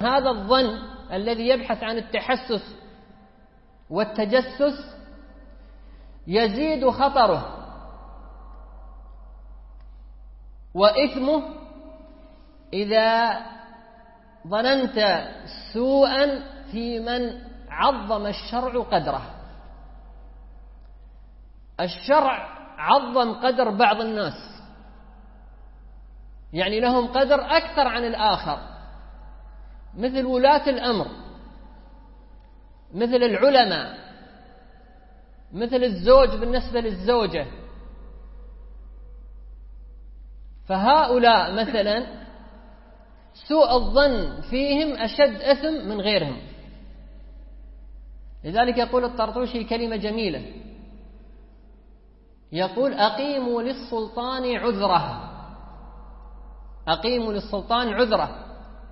هذا الظن الذي يبحث عن التحسس والتجسس يزيد خطره وإثمه إذا ظننت سوءا في من عظم الشرع قدره. الشرع عظم قدر بعض الناس، يعني لهم قدر أكثر عن الآخر، مثل ولاة الأمر، مثل العلماء، مثل الزوج بالنسبة للزوجة. فهؤلاء مثلا سوء الظن فيهم أشد إثم من غيرهم. لذلك يقول الطرطوشي كلمة جميلة، يقول: أقيموا للسلطان عذره، أقيموا للسلطان عذره،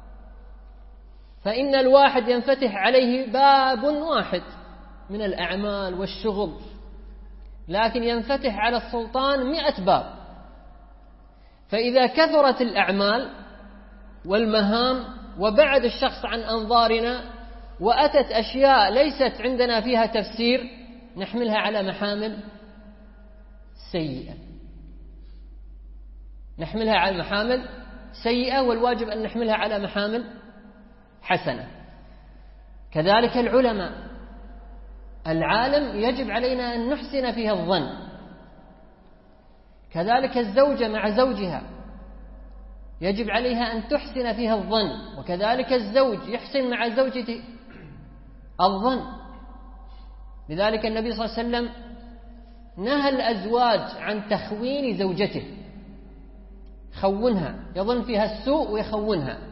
فإن الواحد ينفتح عليه باب واحد من الأعمال والشغل، لكن ينفتح على السلطان 100 باب. فإذا كثرت الأعمال والمهام وبعد الشخص عن أنظارنا وأتت أشياء ليست عندنا فيها تفسير، نحملها على محامل سيئة، نحملها على محامل سيئة، والواجب أن نحملها على محامل حسنة. كذلك العلماء، العالم يجب علينا أن نحسن فيها الظن. كذلك الزوجة مع زوجها يجب عليها أن تحسن فيها الظن، وكذلك الزوج يحسن مع زوجته الظن. لذلك النبي صلى الله عليه وسلم نهى الأزواج عن تخوين زوجته، خونها، يظن فيها السوء ويخونها.